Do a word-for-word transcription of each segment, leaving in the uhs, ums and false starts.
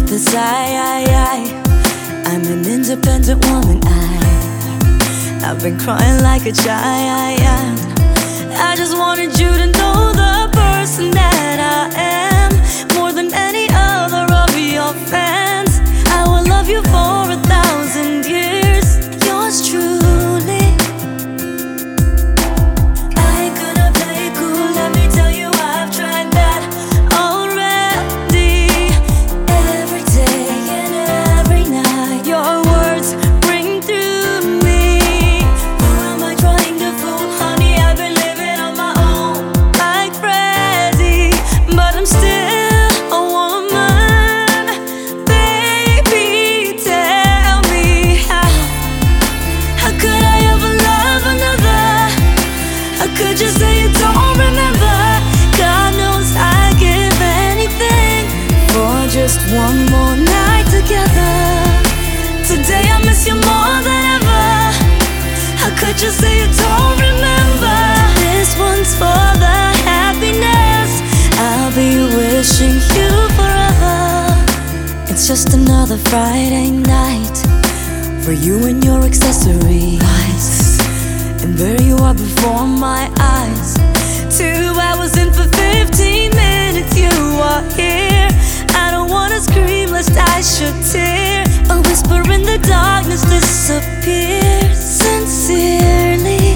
this I, I, I I'm an independent woman, I I've been crying like a child. I just wanted you to know the person that I am, more than any other of your fans. I will love you for a thousand years. Yours truly. I ain't gonna play cool, let me tell you I've tried that already. Every day and every night your words ring through me. Who am I trying to fool? Honey, I've been living on my own like Freddy, but I'm still a woman. Baby, tell me how How could I ever love another? How could you say you don't remember? God knows I'd give anything for just one more night together. Today I miss you more than ever. How could you say you don't remember? This one's for the happiness I'll be wishing you forever. It's just another Friday night for you and your accessories, and there you are before my eyes. Two hours in for fifteen minutes you are here. I don't wanna scream lest I should tear. A whisper in the darkness disappears. Sincerely,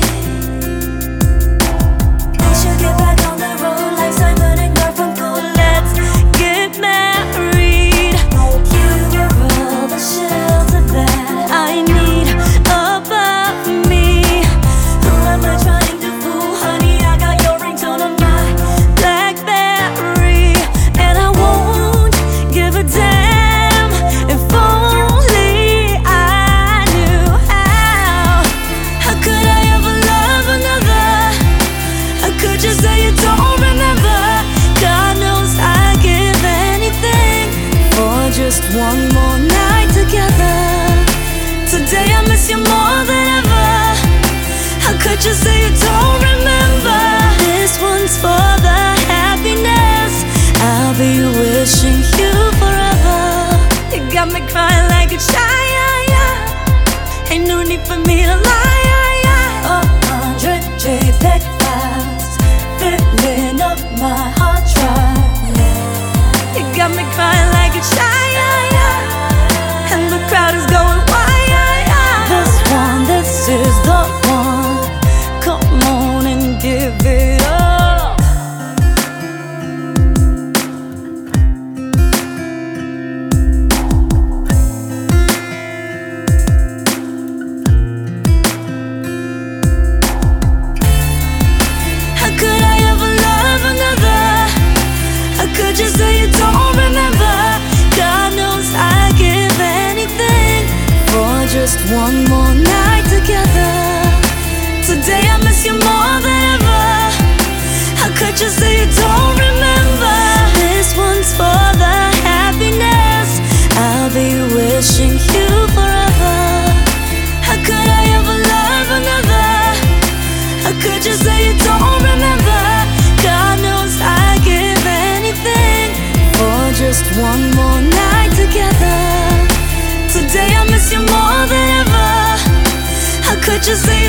we should get back on the road like Simon and Garfunkel. Let's get married. You were all the shelter that I need above me. Who am I trying to fool? Honey, I got your ringtone on my BlackBerry, and I won't give a damn if only I knew how. How could I ever love another? How could you say you don't remember? God knows I'd give anything for just one more night together. Today I miss you more than ever. How could you say you don't remember? This one's for the happiness I'll be wishing you forever. You got me crying like a child. Ain't no need for me to lie. A hundred JPEG files filling up my hard drive. You got me crying like a child, and the crowd is going wild. This one, this is the one. Come on and give it up. How could I ever love another? How could you say you don't remember? God knows I'd give anything for just one more night together. Today I miss you more than ever. How could you say you don't remember? This one's for the happiness I'll be wishing you forever. How could I ever love another? How could you say you don't remember? God knows I'd give anything for just one more night together. Today I miss you more than ever. How could you say